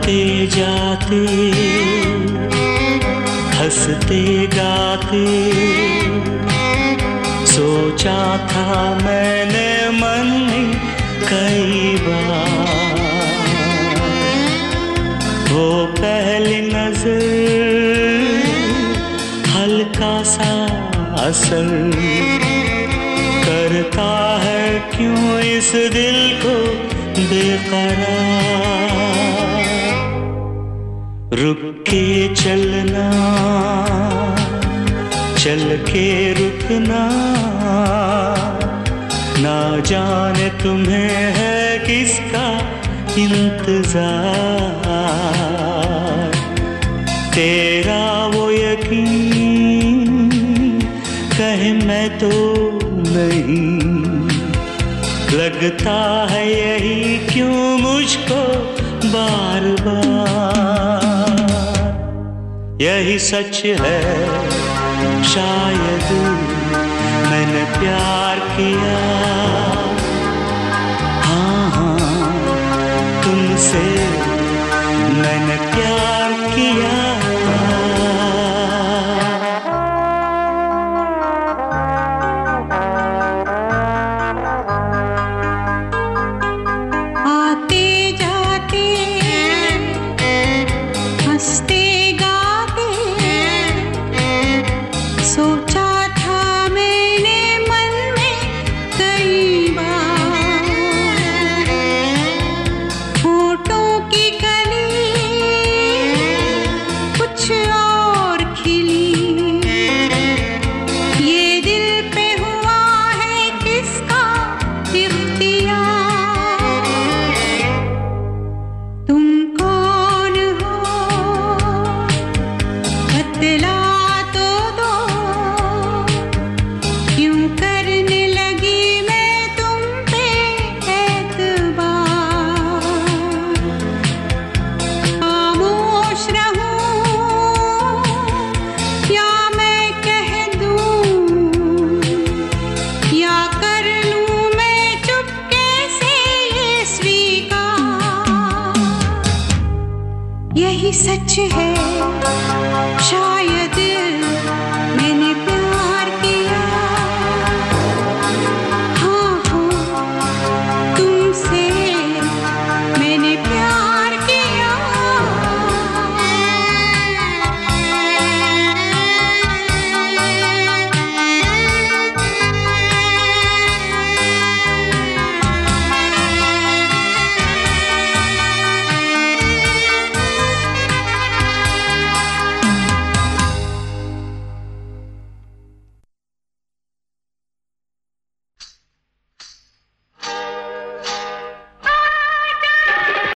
आते जाते हंसते गाते सोचा था मैंने मन में कई बार, वो पहली नजर हल्का सा असर करता है क्यों इस दिल को बेकरार। रुक के चलना, चल के रुकना, ना जाने तुम्हें है किसका इंतजार। तेरा वो यकीन कहे मैं तो नहीं, लगता है यही क्यों मुझको बार बार। यही सच है शायद मैंने प्यार किया, हाँ हाँ तुमसे मैंने प्यार किया। सोचा था मैंने मन में कई बार, होठों की कली कुछ और खिली, ये दिल पे हुआ है किसका इख्तियार। तुम कौन हो बतला यही सच है शायद मैंने